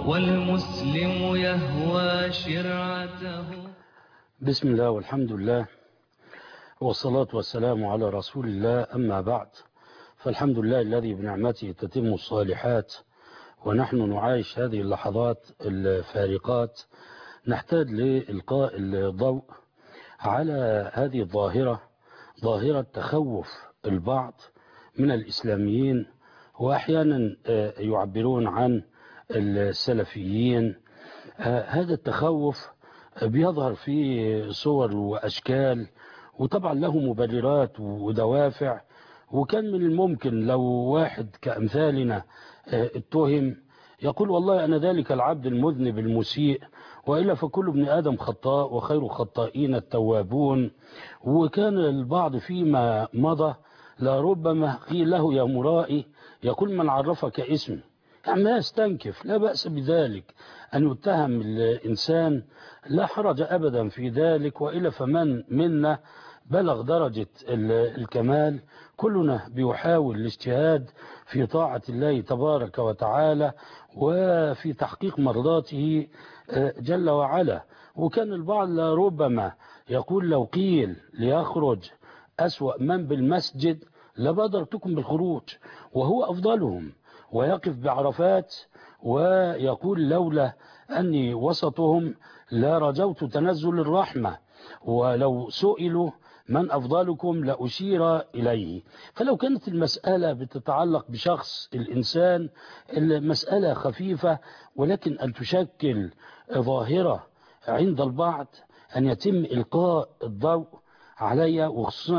والمسلم يهوى شرعته. بسم الله والحمد لله والصلاة والسلام على رسول الله، أما بعد، فالحمد لله الذي بنعمته تتم الصالحات، ونحن نعايش هذه اللحظات الفارقات نحتاج لإلقاء الضوء على هذه الظاهرة، ظاهرة تخوف البعض من الإسلاميين، وأحيانا يعبرون عن السلفيين. هذا التخوف بيظهر في صور وأشكال، وطبعا له مبررات ودوافع. وكان من الممكن لو واحد كأمثالنا اتهم يقول والله أنا ذلك العبد المذنب المسيء، وإلا فكل ابن آدم خطاء وخير خطائين التوابون. وكان البعض فيما مضى لربما قيل له يا مرائي، يقول من عرفك اسمي، يعني ما يستنكف، لا بأس بذلك أن يتهم الإنسان، لا حرج أبدا في ذلك. وإلا فمن منا بلغ درجة الكمال، كلنا بيحاول الاجتهاد في طاعة الله تبارك وتعالى وفي تحقيق مرضاته جل وعلا. وكان البعض لربما يقول لو قيل ليخرج أسوأ من بالمسجد لبادرتكم بالخروج وهو أفضلهم، ويقف بعرفات ويقول لولا أني وسطهم لرجوت تنزل الرحمة، ولو سئلوا من أفضلكم لأشير إليه. فلو كانت المسألة بتتعلق بشخص الإنسان المسألة خفيفة، ولكن أن تشكل ظاهرة عند البعض، أن يتم إلقاء الضوء عليها، وخصوصا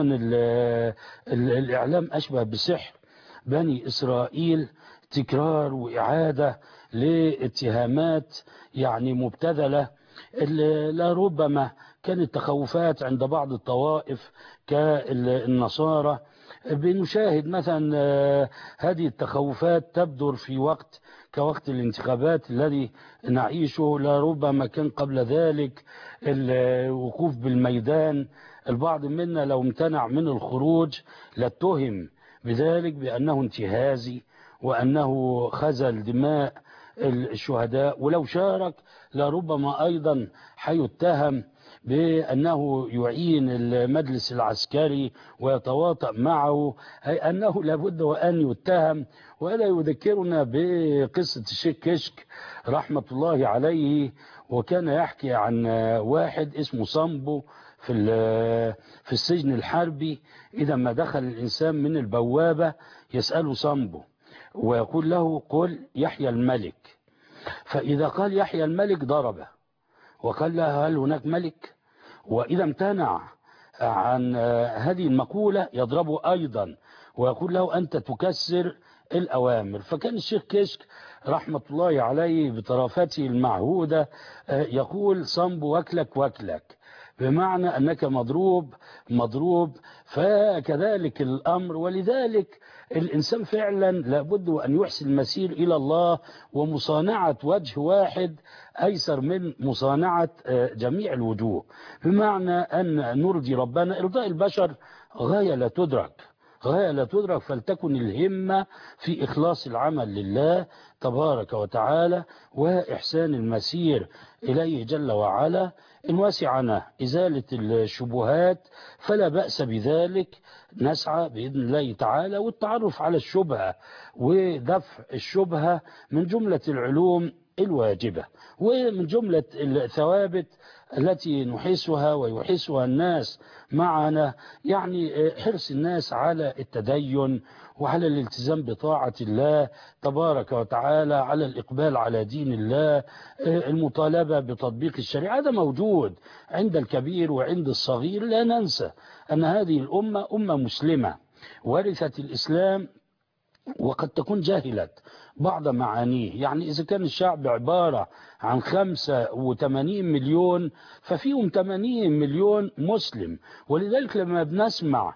الإعلام أشبه بسحر بني إسرائيل، تكرار وإعادة لاتهامات يعني مبتذلة. لربما كانت تخوفات عند بعض الطوائف كالنصارى. بنشاهد مثلا هذه التخوفات تبدر في وقت كوقت الانتخابات الذي نعيشه، لربما كان قبل ذلك الوقوف بالميدان. البعض منا لو امتنع من الخروج لاتهم بذلك بأنه انتهازي وأنه خزل دماء الشهداء، ولو شارك لربما أيضا حيتهم بأنه يعين المجلس العسكري ويتواطأ معه، أي أنه لابد وأن يتهم. وهذا يذكرنا بقصة الشيخ كشك رحمة الله عليه، وكان يحكي عن واحد اسمه صنبو في السجن الحربي. إذا ما دخل الإنسان من البوابة يسأله صنبو ويقول له قل يحيى الملك، فإذا قال يحيى الملك ضربه وقال له هل هناك ملك، وإذا امتنع عن هذه المقولة يضربه أيضا ويقول له أنت تكسر الأوامر. فكان الشيخ كشك رحمة الله عليه بطرافته المعهودة يقول صنبو وكلك وكلك، بمعنى أنك مضروب مضروب. فكذلك الأمر، ولذلك الإنسان فعلا لابد أن يحسن المسير إلى الله، ومصانعة وجه واحد أيسر من مصانعة جميع الوجوه، بمعنى أن نرضي ربنا. إرضاء البشر غاية لا تدرك، غاية لا تدرك، فلتكن الهمة في إخلاص العمل لله تبارك وتعالى وإحسان المسير إليه جل وعلا. إن وسعنا إزالة الشبهات فلا بأس بذلك، نسعى بإذن الله تعالى. والتعرف على الشبهة ودفع الشبهة من جملة العلوم الواجبة ومن جملة الثوابت التي نحسها ويحسها الناس معنا، يعني حرص الناس على التدين وعلى الالتزام بطاعة الله تبارك وتعالى، على الإقبال على دين الله، المطالبة بتطبيق الشريعة. هذا موجود عند الكبير وعند الصغير. لا ننسى أن هذه الأمة أمة مسلمة ورثت الإسلام، وقد تكون جاهلت بعض معانيه. يعني إذا كان الشعب عبارة عن 85 مليون ففيهم 80 مليون مسلم. ولذلك لما بنسمع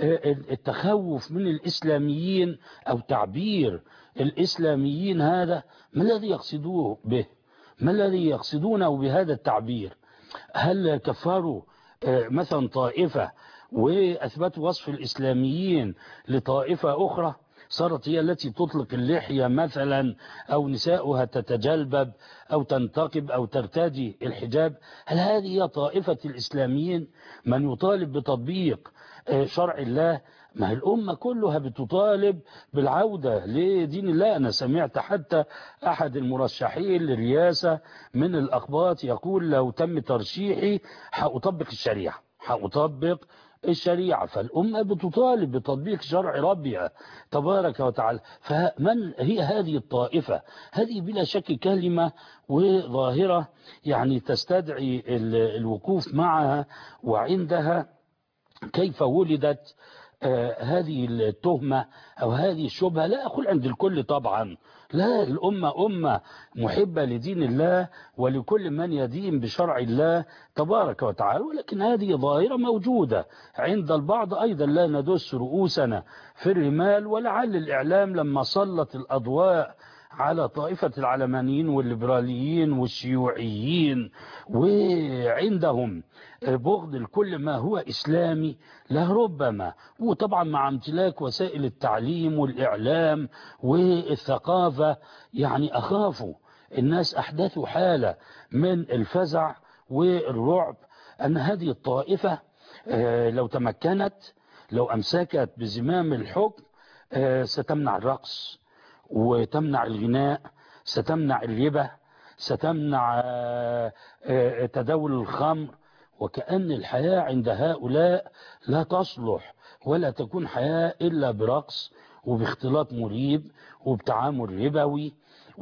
التخوف من الإسلاميين أو تعبير الإسلاميين، هذا ما الذي يقصدوه به؟ ما الذي يقصدونه بهذا التعبير؟ هل كفروا مثلا طائفة وأثبتوا وصف الإسلاميين لطائفة أخرى؟ صارت هي التي تطلق اللحية مثلا، أو نساؤها تتجلبب أو تنتقب أو ترتدي الحجاب. هل هذه هي طائفة الإسلاميين من يطالب بتطبيق شرع الله؟ ما هي الأمة كلها بتطالب بالعودة لدين الله. أنا سمعت حتى أحد المرشحين للرئاسة من الأقباط يقول لو تم ترشيحي هأطبق الشريعة، هأطبق الشريعة. فالأمة بتطالب بتطبيق شرع ربها تبارك وتعالى. فمن هي هذه الطائفة؟ هذه بلا شك كلمة وظاهرة يعني تستدعي الوقوف معها وعندها. كيف ولدت هذه التهمة أو هذه الشبهة؟ لا أقول عند الكل طبعا، لا، الأمة أمة محبة لدين الله ولكل من يدين بشرع الله تبارك وتعالى، ولكن هذه ظاهرة موجودة عند البعض أيضا. لا ندس رؤوسنا في الرمال، ولعل الإعلام لما سلط الأضواء على طائفة العلمانيين والليبراليين والشيوعيين وعندهم بغض لكل ما هو إسلامي، لربما وطبعا مع امتلاك وسائل التعليم والإعلام والثقافة يعني أخافوا الناس، أحدثوا حالة من الفزع والرعب أن هذه الطائفة لو تمكنت، لو أمسكت بزمام الحكم ستمنع الرقص وتمنع الغناء، ستمنع الربا، ستمنع تداول الخمر. وكأن الحياة عند هؤلاء لا تصلح ولا تكون حياة إلا برقص وباختلاط مريب وبتعامل ربوي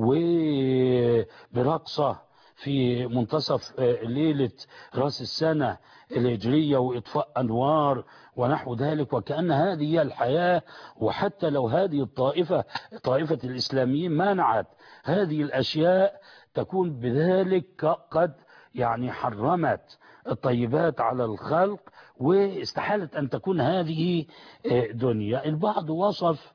وبرقصة في منتصف ليلة رأس السنة الهجرية وإطفاء أنوار ونحو ذلك. وكأن هذه هي الحياة. وحتى لو هذه الطائفة طائفة الإسلاميين منعت هذه الأشياء تكون بذلك قد يعني حرمت الطيبات على الخلق، واستحالت أن تكون هذه دنيا. البعض وصف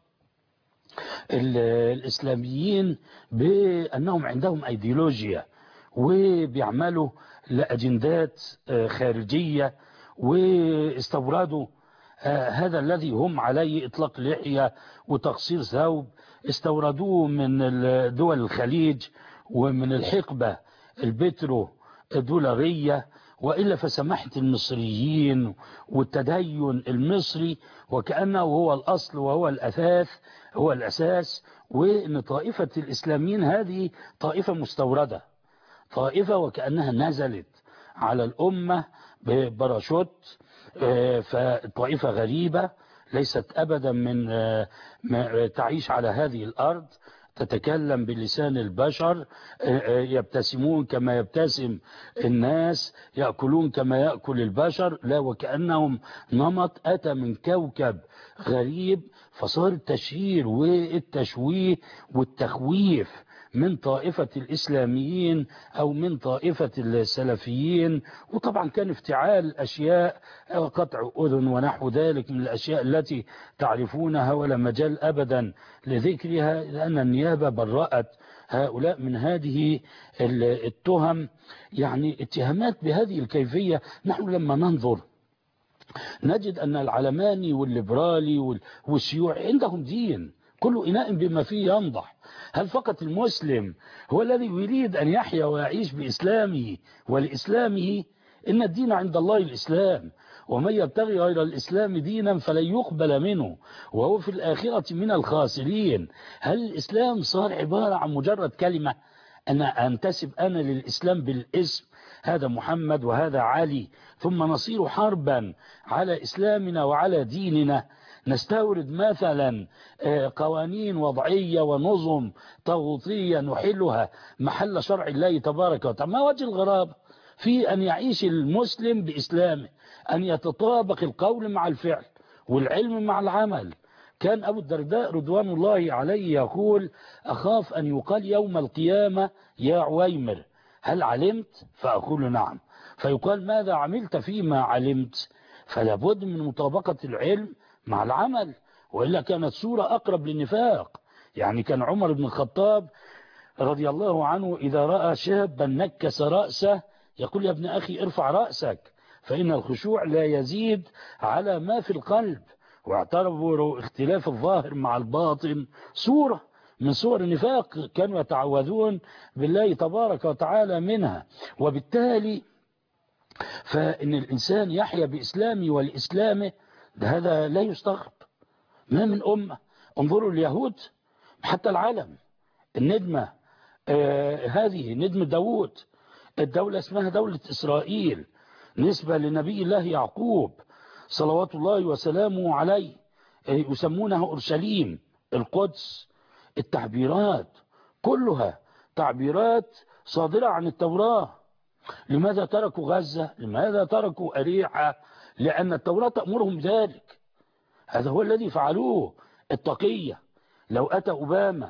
الإسلاميين بأنهم عندهم أيديولوجيا وبيعملوا لأجندات خارجية، واستوردوا هذا الذي هم عليه إطلاق لحية وتقصير ثوب، استوردوه من دول الخليج ومن الحقبة البترو دولارية، وإلا فسماحة المصريين والتدين المصري وكأنه هو الأصل وهو الأثاث، هو الأساس. وإن طائفة الإسلاميين هذه طائفة مستوردة، طائفة وكأنها نزلت على الأمة بباراشوت، فطائفة غريبة ليست أبدا من تعيش على هذه الأرض، تتكلم بلسان البشر، يبتسمون كما يبتسم الناس، يأكلون كما يأكل البشر. لا، وكأنهم نمط أتى من كوكب غريب. فصار التشهير والتشويه والتخويف من طائفة الإسلاميين أو من طائفة السلفيين. وطبعا كان افتعال أشياء قطع أذن ونحو ذلك من الأشياء التي تعرفونها ولا مجال أبدا لذكرها، لأن النيابة برأت هؤلاء من هذه التهم، يعني اتهامات بهذه الكيفية. نحن لما ننظر نجد أن العلماني والليبرالي والشيوعي عندهم دين، كل إناء بما فيه ينضح. هل فقط المسلم هو الذي يريد أن يحيا ويعيش بإسلامه ولإسلامه؟ إن الدين عند الله الإسلام، ومن يبتغي غير الإسلام دينا فلن يقبل منه وهو في الآخرة من الخاسرين. هل الإسلام صار عبارة عن مجرد كلمة أنا أنتسب أنا للإسلام بالاسم، هذا محمد وهذا علي، ثم نصير حربا على إسلامنا وعلى ديننا؟ نستورد مثلا قوانين وضعية ونظم طاغوتية نحلها محل شرع الله تبارك وتعالى. ما وجه الغرابة في أن يعيش المسلم بإسلامه، أن يتطابق القول مع الفعل والعلم مع العمل؟ كان أبو الدرداء رضوان الله عليه يقول: أخاف أن يقال يوم القيامة يا عويمر هل علمت؟ فأقول نعم. فيقال ماذا عملت فيما علمت؟ فلا بد من مطابقة العلم مع العمل، وإلا كانت صورة أقرب للنفاق. يعني كان عمر بن الخطاب رضي الله عنه إذا رأى شابا نكس رأسه يقول: يا ابن أخي ارفع رأسك، فإن الخشوع لا يزيد على ما في القلب. واعتبروا اختلاف الظاهر مع الباطن صورة من صور النفاق كانوا يتعوذون بالله تبارك وتعالى منها. وبالتالي فإن الإنسان يحيا بإسلامه والإسلام هذا لا يستغرب. ما من أمة، انظروا اليهود حتى العالم الندمة هذه ندمة داود، الدولة اسمها دولة إسرائيل نسبة لنبي الله يعقوب صلوات الله وسلامه عليه، يسمونها أورشليم القدس. التعبيرات كلها تعبيرات صادرة عن التوراة. لماذا تركوا غزة؟ لماذا تركوا أريحة؟ لأن التوراة تأمرهم بذلك. هذا هو الذي فعلوه. التقية لو أتى أوباما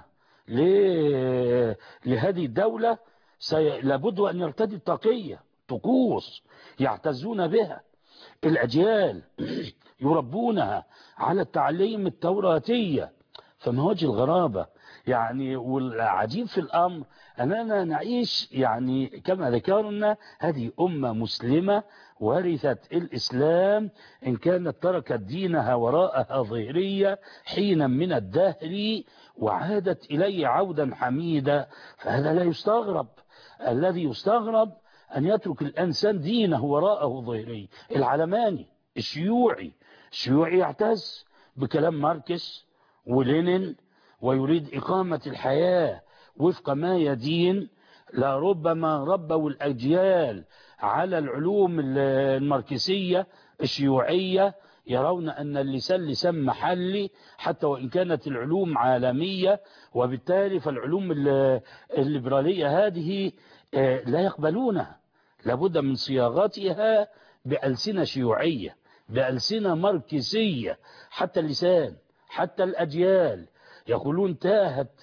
لهذه الدولة لابد أن يرتدي التقية، طقوس يعتزون بها، الأجيال يربونها على التعليم التوراتية. فما وجه الغرابة يعني؟ والعجيب في الأمر أننا نعيش يعني كما ذكرنا هذه أمة مسلمة ورثت الإسلام، إن كانت تركت دينها وراءها ظهرية حينا من الدهر وعادت إليه عودا حميدا. فهذا لا يستغرب. الذي يستغرب أن يترك الإنسان دينه وراءه ظهري. العلماني الشيوعي يعتز بكلام ماركس ولينين ويريد إقامة الحياة وفق ما يدين. لربما ربوا الأجيال على العلوم الماركسية الشيوعية، يرون أن اللسان لسان محلي حتى وإن كانت العلوم عالمية، وبالتالي فالعلوم الليبرالية هذه لا يقبلونها، لابد من صياغتها بألسنة شيوعية بألسنة ماركسية. حتى اللسان حتى الأجيال يقولون تاهت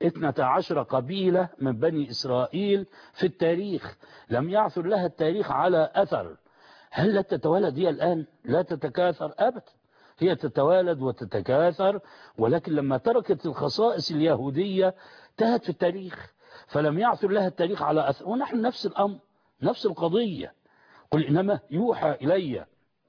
12 قبيلة من بني إسرائيل في التاريخ، لم يعثر لها التاريخ على أثر. هل لا تتوالد هي الآن؟ لا تتكاثر أبدا، هي تتوالد وتتكاثر، ولكن لما تركت الخصائص اليهودية تاهت في التاريخ، فلم يعثر لها التاريخ على أثر. ونحن نفس الأمر نفس القضية. قل إنما يوحى إلي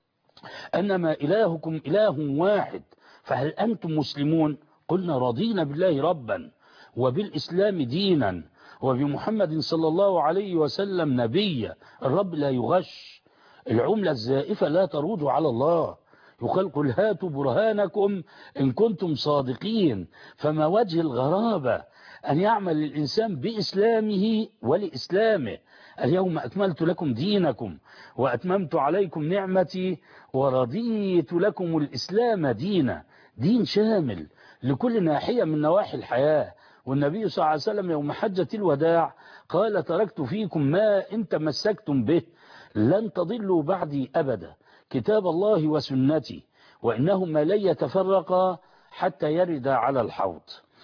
أنما إلهكم إله واحد فهل أنتم مسلمون؟ قلنا رضينا بالله ربا وبالإسلام دينا وبمحمد صلى الله عليه وسلم نبيا. الرب لا يغش، العملة الزائفة لا ترود على الله. يقال قل هاتوا برهانكم إن كنتم صادقين. فما وجه الغرابة أن يعمل الإنسان بإسلامه ولإسلامه. اليوم أكملت لكم دينكم وأتممت عليكم نعمتي ورضيت لكم الإسلام دينا. دين شامل لكل ناحية من نواحي الحياة. والنبي صلى الله عليه وسلم يوم حجة الوداع قال تركت فيكم ما إن تمسكتم به لن تضلوا بعدي أبدا، كتاب الله وسنتي، وإنهما لن يتفرقا حتى يرد على الحوض.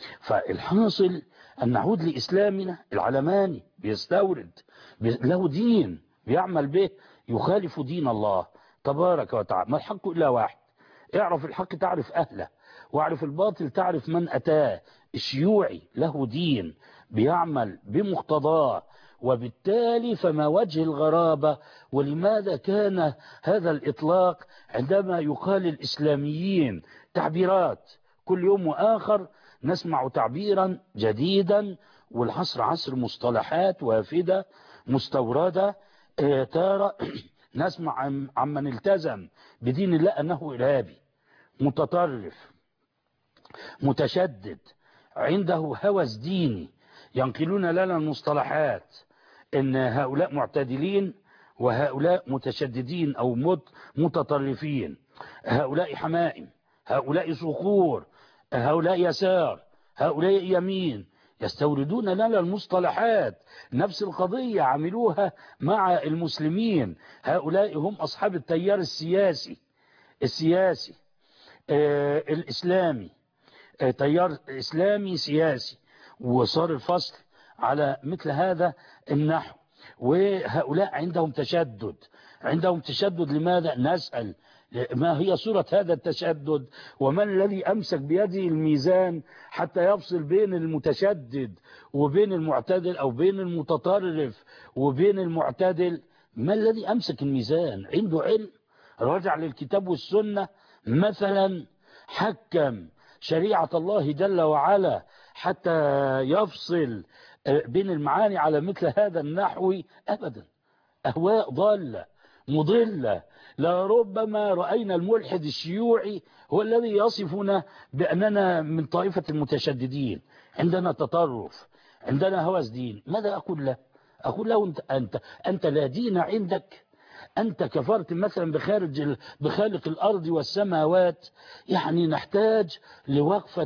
فالحاصل أن نعود لإسلامنا. العلماني بيستورد له دين بيعمل به يخالف دين الله تبارك وتعالى. ما الحق إلا واحد، اعرف الحق تعرف أهله، واعرف الباطل تعرف من أتاه. الشيوعي له دين بيعمل بمقتضاه، وبالتالي فما وجه الغرابة؟ ولماذا كان هذا الإطلاق عندما يقال الإسلاميين تعبيرات كل يوم وآخر نسمع تعبيرا جديدا، والعصر عصر مصطلحات وافدة مستوردة. ترى نسمع عمن التزم بدين الله أنه إرهابي متطرف متشدد عنده هوس ديني. ينقلون لنا المصطلحات ان هؤلاء معتدلين وهؤلاء متشددين او متطرفين، هؤلاء حمائم، هؤلاء صقور، هؤلاء يسار، هؤلاء يمين. يستوردون لنا المصطلحات. نفس القضية عملوها مع المسلمين. هؤلاء هم أصحاب التيار السياسي الإسلامي، تيار إسلامي سياسي، وصار الفصل على مثل هذا النحو. وهؤلاء عندهم تشدد لماذا؟ نسأل ما هي صورة هذا التشدد؟ ومن الذي أمسك بيده الميزان حتى يفصل بين المتشدد وبين المعتدل، أو بين المتطرف وبين المعتدل؟ ما الذي أمسك الميزان؟ عنده علم، رجع للكتاب والسنة مثلا حكم شريعة الله جل وعلا حتى يفصل بين المعاني على مثل هذا النحو؟ أبدا، أهواء ضالة مضلة. لربما رأينا الملحد الشيوعي هو الذي يصفنا بأننا من طائفة المتشددين، عندنا تطرف، عندنا هوس دين. ماذا أقول له؟ أقول له أنت لا دين عندك، أنت كفرت مثلا بخالق الأرض والسماوات. يعني نحتاج لوقفة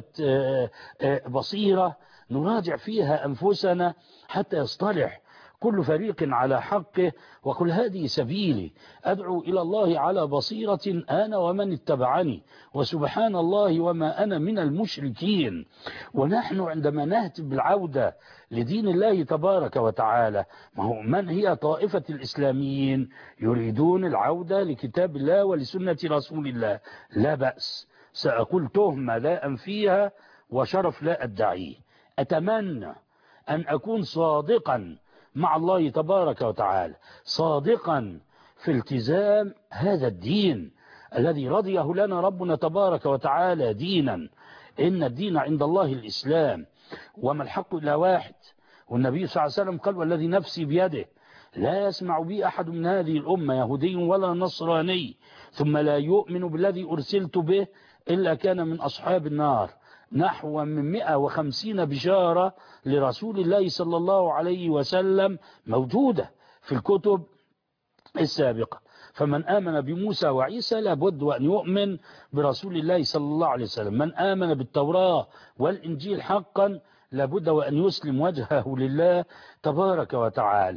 بصيرة نراجع فيها أنفسنا حتى يصطلح كل فريق على حقه. وقل هذه سبيلي أدعو إلى الله على بصيرة أنا ومن اتبعني وسبحان الله وما أنا من المشركين. ونحن عندما نهتف بالعودة لدين الله تبارك وتعالى، ما هو من هي طائفة الإسلاميين يريدون العودة لكتاب الله ولسنة رسول الله، لا بأس. سأقول تهمة لا أنفيها وشرف لا أدعيه. أتمنى أن أكون صادقا مع الله تبارك وتعالى، صادقا في التزام هذا الدين الذي رضيه لنا ربنا تبارك وتعالى دينا. إن الدين عند الله الإسلام وما الحق إلا واحد. والنبي صلى الله عليه وسلم قال والذي نفسي بيده لا يسمع بي أحد من هذه الأمة يهودي ولا نصراني ثم لا يؤمن بالذي أرسلت به إلا كان من أصحاب النار. نحو من 150 بشارة لرسول الله صلى الله عليه وسلم موجودة في الكتب السابقة. فمن آمن بموسى وعيسى لابد أن يؤمن برسول الله صلى الله عليه وسلم. من آمن بالتوراة والإنجيل حقا لابد وأن يسلم وجهه لله تبارك وتعالى.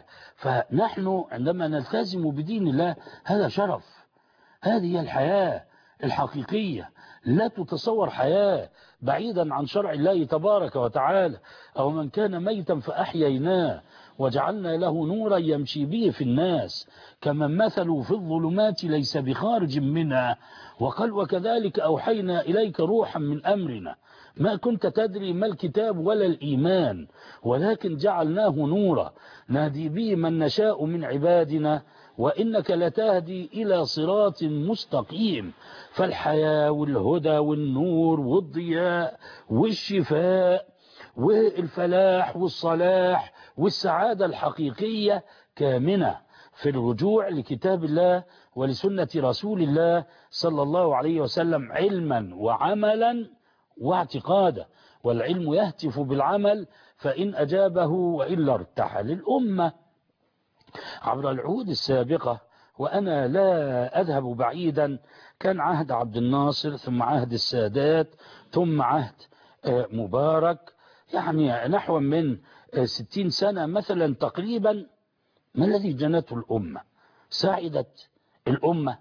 فنحن عندما نلتزم بدين الله هذا شرف. هذه الحياة الحقيقية. لا تتصور حياة بعيدا عن شرع الله تبارك وتعالى. أو من كان ميتا فأحييناه وجعلنا له نورا يمشي به في الناس كمن مثله في الظلمات ليس بخارج منها. وقال وكذلك أوحينا إليك روحا من أمرنا ما كنت تدري ما الكتاب ولا الإيمان ولكن جعلناه نورا نهدي به من نشاء من عبادنا وإنك لتهدي إلى صراط مستقيم. فالحياة والهدى والنور والضياء والشفاء والفلاح والصلاح والسعادة الحقيقية كامنة في الرجوع لكتاب الله ولسنة رسول الله صلى الله عليه وسلم علما وعملا واعتقادا. والعلم يهتف بالعمل فإن أجابه وإلا ارتحل. الأمة عبر العهود السابقة وأنا لا أذهب بعيدا كان عهد عبد الناصر ثم عهد السادات ثم عهد مبارك، يعني نحو من 60 سنة مثلا تقريبا. ما الذي جنته الأمة؟ سعدت الأمة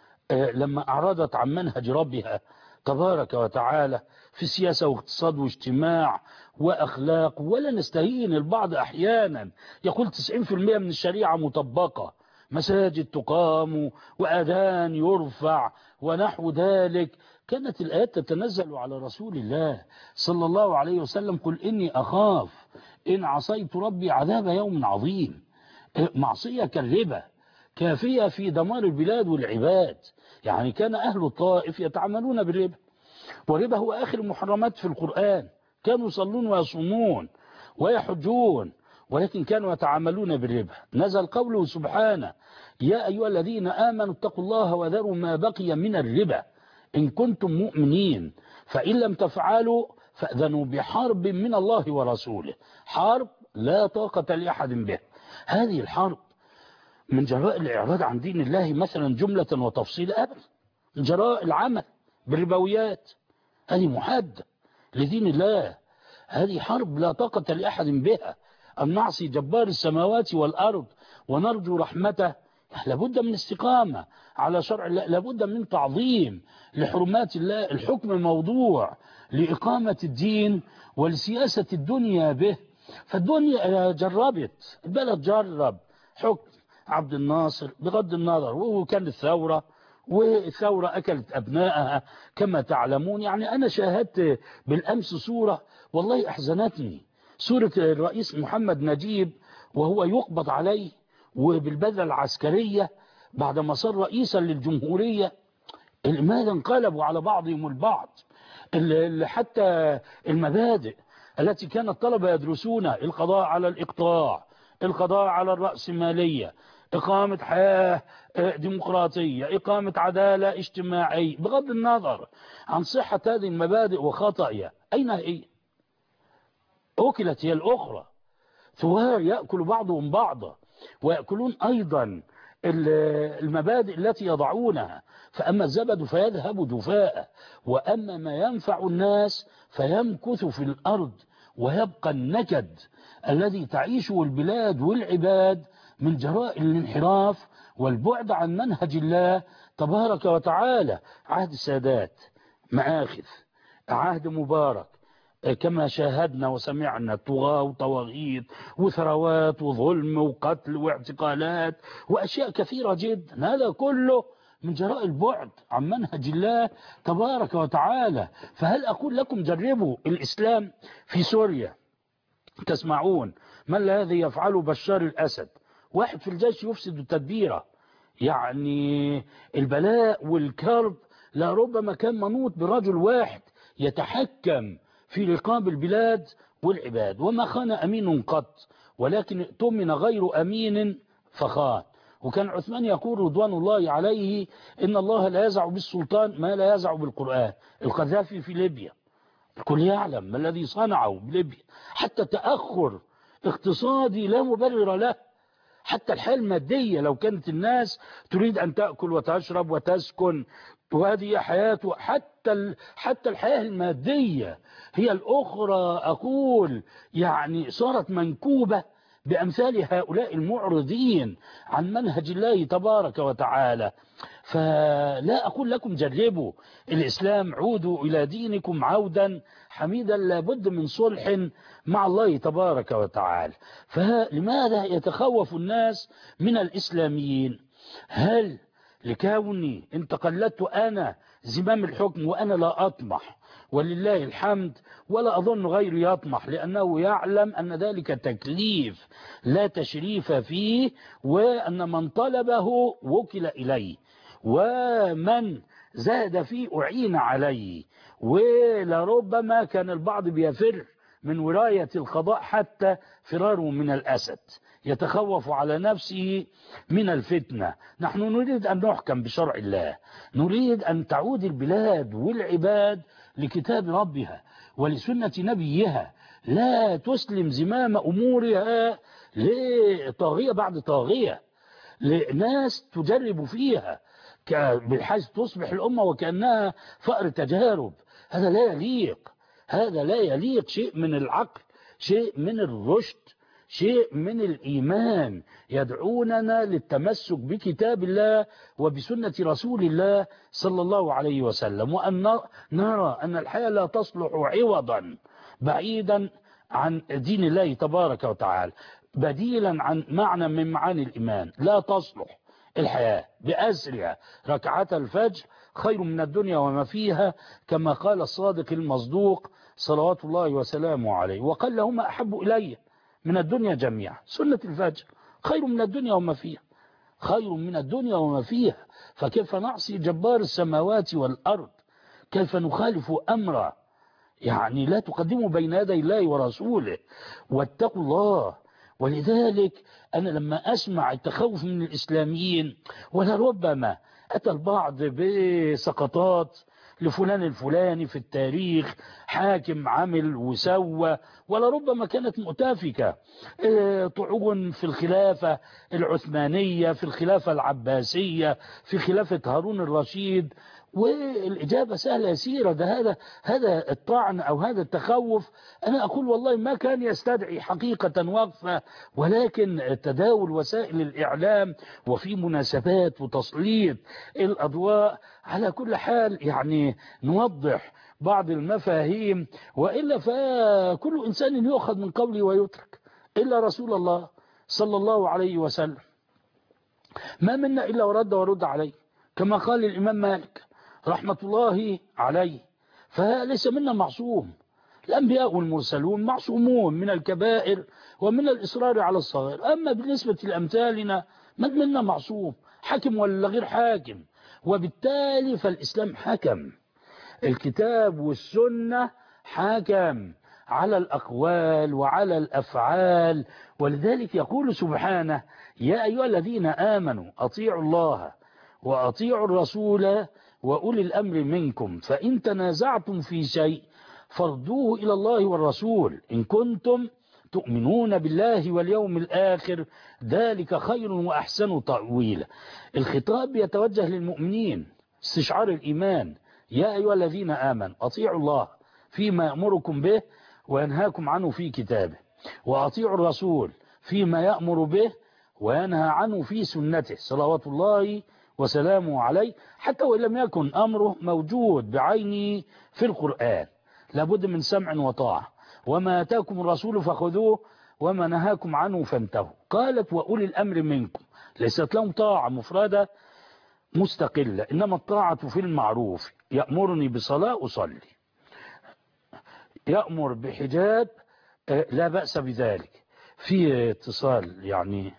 لما أعرضت عن منهج ربها تبارك وتعالى في سياسة واقتصاد واجتماع وأخلاق. ولا نستهين. البعض أحيانا يقول 90% من الشريعة مطبقة، مساجد تقام وأذان يرفع ونحو ذلك. كانت الآيات تتنزل على رسول الله صلى الله عليه وسلم قل إني أخاف إن عصيت ربي عذاب يوم عظيم. معصية كالربا كافية في دمار البلاد والعباد. يعني كان أهل الطائف يتعاملون بالربا، والربا هو آخر المحرمات في القرآن. كانوا يصلون ويصومون ويحجون ولكن كانوا يتعاملون بالربا. نزل قوله سبحانه يا أيها الذين آمنوا اتقوا الله وذروا ما بقي من الربا إن كنتم مؤمنين فإن لم تفعلوا فأذنوا بحرب من الله ورسوله. حرب لا طاقة لأحد به. هذه الحرب من جراء الإعراض عن دين الله مثلا جملة وتفصيل أبدا، من جراء العمل بالربويات. هذه محادة لدين الله. هذه حرب لا طاقة لأحد بها. أن نعصي جبار السماوات والأرض ونرجو رحمته لابد من استقامة على شرع الله، لابد من تعظيم لحرمات الله. الحكم موضوع لإقامة الدين ولسياسة الدنيا به. فالدنيا جربت، البلد جرب حكم عبد الناصر بغض النظر، وهو كان الثورة والثورة أكلت أبنائها كما تعلمون. يعني أنا شاهدت بالأمس صورة والله أحزنتني، صورة الرئيس محمد نجيب وهو يقبض عليه وبالبذلة العسكرية بعدما صار رئيسا للجمهورية. لماذا انقلبوا على بعضهم البعض؟ حتى المبادئ التي كان الطلبة يدرسونها، القضاء على الإقطاع، القضاء على الرأسمالية، إقامة حياة ديمقراطية، إقامة عدالة اجتماعية، بغض النظر عن صحة هذه المبادئ وخطأها، أين هي؟ أكلت هي الأخرى. ثوار يأكل بعضهم بعضا، ويأكلون أيضا المبادئ التي يضعونها. فأما الزبد فيذهب جفاء، وأما ما ينفع الناس فيمكث في الأرض، ويبقى النكد الذي تعيشه البلاد والعباد من جراء الانحراف والبعد عن منهج الله تبارك وتعالى. عهد السادات مآخذ، عهد مبارك كما شاهدنا وسمعنا، طغاة وطواغيت وثروات وظلم وقتل واعتقالات وأشياء كثيرة جدا، هذا كله من جراء البعد عن منهج الله تبارك وتعالى. فهل أقول لكم جربوا الإسلام في سوريا، تسمعون ما الذي يفعله بشار الأسد؟ واحد في الجيش يفسد التدبير، يعني البلاء والكرب لربما كان منوط برجل واحد يتحكم في رقاب البلاد والعباد. وما خان أمين قط، ولكن اؤتمن غير أمين فخان. وكان عثمان يقول رضوان الله عليه إن الله لا يزع بالسلطان ما لا يزع بالقرآن. القذافي في ليبيا الكل يعلم ما الذي صنعه بليبيا، حتى تأخر اقتصادي لا مبرر له، حتى الحياة المادية لو كانت الناس تريد أن تأكل وتشرب وتسكن وهذه حياته، حتى الحياة المادية هي الأخرى أقول يعني صارت منكوبة بأمثال هؤلاء المعرضين عن منهج الله تبارك وتعالى. فلا أقول لكم جربوا الإسلام، عودوا إلى دينكم عودا حميدا، لابد من صلح مع الله تبارك وتعالى. فلماذا يتخوف الناس من الإسلاميين؟ هل لكوني انتقلت أنا زمام الحكم وأنا لا أطمح ولله الحمد، ولا أظن غيري يطمح، لأنه يعلم أن ذلك تكليف لا تشريف فيه، وأن من طلبه وكل إليه، ومن زاد فيه أعين عليه. ولربما كان البعض بيفر من ولاية القضاء حتى فراره من الأسد، يتخوف على نفسه من الفتنة. نحن نريد أن نحكم بشرع الله، نريد أن تعود البلاد والعباد لكتاب ربها ولسنة نبيها، لا تسلم زمام أمورها لطاغية بعد طاغية، لناس تجرب فيها بحيث تصبح الأمة وكأنها فأر تجارب. هذا لا يليق، هذا لا يليق. شيء من العقل، شيء من الرشد، شيء من الإيمان يدعوننا للتمسك بكتاب الله وبسنة رسول الله صلى الله عليه وسلم، وأن نرى أن الحياة لا تصلح عوضا بعيدا عن دين الله تبارك وتعالى، بديلا عن معنى من معاني الإيمان. لا تصلح الحياة بأسرها. ركعة الفجر خير من الدنيا وما فيها، كما قال الصادق المصدوق صلوات الله وسلامه عليه. وقال لهما أحب إلي من الدنيا جميعا، سنة الفجر خير من الدنيا وما فيها، خير من الدنيا وما فيها. فكيف نعصي جبار السماوات والأرض؟ كيف نخالف أمره؟ يعني لا تقدموا بين يدي الله ورسوله، واتقوا الله. ولذلك أنا لما أسمع التخوف من الإسلاميين، ولربما أتى البعض بسقطات لفلان الفلاني في التاريخ، حاكم عمل وسوى، ولربما كانت مؤتفكة، طعون في الخلافة العثمانية، في الخلافة العباسية، في خلافة هارون الرشيد، والإجابة سهلة يسيرة. هذا الطعن أو هذا التخوف أنا أقول والله ما كان يستدعي حقيقة وقفة، ولكن تداول وسائل الإعلام وفي مناسبات وتسليط الأضواء على كل حال يعني نوضح بعض المفاهيم، وإلا فكل إنسان يؤخذ من قوله ويترك إلا رسول الله صلى الله عليه وسلم. ما منا إلا ورد عليه، كما قال الإمام مالك رحمة الله عليه. فليس منا معصوم، الأنبياء والمرسلون معصومون من الكبائر ومن الإصرار على الصغائر. أما بالنسبة لأمثالنا من منا معصوم، حاكم ولا غير حاكم، وبالتالي فالإسلام حكم، الكتاب والسنة حكم على الأقوال وعلى الأفعال. ولذلك يقول سبحانه: يا أيها الذين آمنوا أطيعوا الله وأطيعوا الرسول وأولي الأمر منكم فإن تنازعتم في شيء فردوه إلى الله والرسول إن كنتم تؤمنون بالله واليوم الآخر ذلك خير وأحسن تأويلا. الخطاب يتوجه للمؤمنين، استشعار الإيمان. يا أيها الذين آمنوا أطيعوا الله فيما يأمركم به وينهاكم عنه في كتابه، وأطيعوا الرسول فيما يأمر به وينهى عنه في سنته صلوات الله وسلامه عليه، حتى وإن لم يكن أمره موجود بعينه في القرآن. لابد من سمع وطاعة، وما آتاكم الرسول فخذوه وما نهاكم عنه فانتهوا. قالت: وأولي الأمر منكم، ليست لهم طاعة مفردة مستقلة، إنما الطاعة في المعروف. يأمرني بصلاة أصلي، يأمر بحجاب لا بأس بذلك. في اتصال يعني،